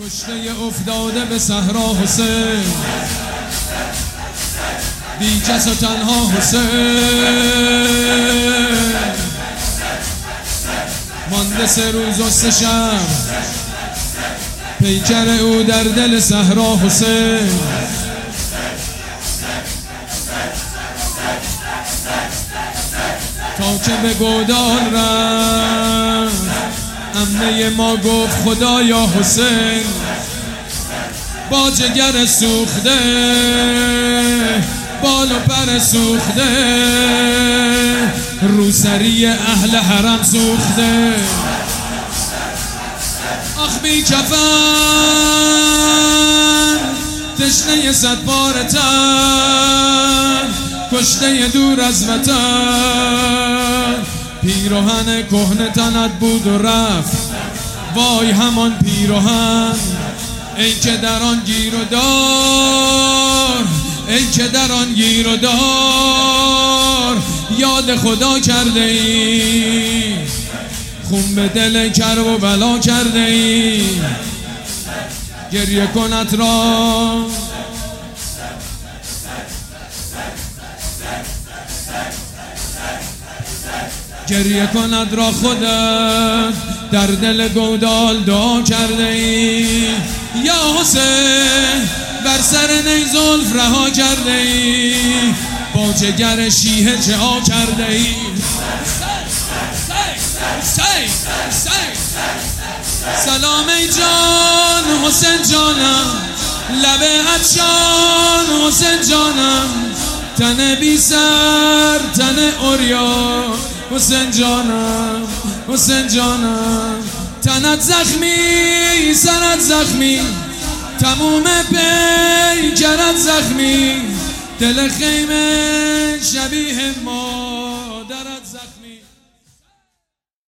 کشته افتاده به صحرا حسین، بی کس و تنها حسین، مانده 3 روز و 3 شب پیکر او در دل صحرا حسین. تا که به گودال رفت عمه ما گفت خدایا حسین با جگر سوخته، بال و پر سوخته، روسری اهل حرم سوخته. آخ بی کفن تشنه 100 پاره تن، کشته دور از وطن، پیراهن کهنه تنت بود و رفت، وای همان پیراهن. ای که در آن گیر و دار، ای که در آن گیر و دار، یاد خدا کرده ای، خون به دل کرب و بلا کرده ای. گریه کند را گریه کند را خودت در دل گودال دعا کرده ای. یا حسین بر سر نیزلف رها کرده ای، با جگر شیهه چه ها کرده ای. سلام ای جان حسین جانم، لب عطشان حسین جانم، تن بی سر تن عریان حسین جانم، حسین جانم. تنت زخمی سرت زخمی، تموم پیکرت زخمی، دل خیمه شبیه مادرت زخمی.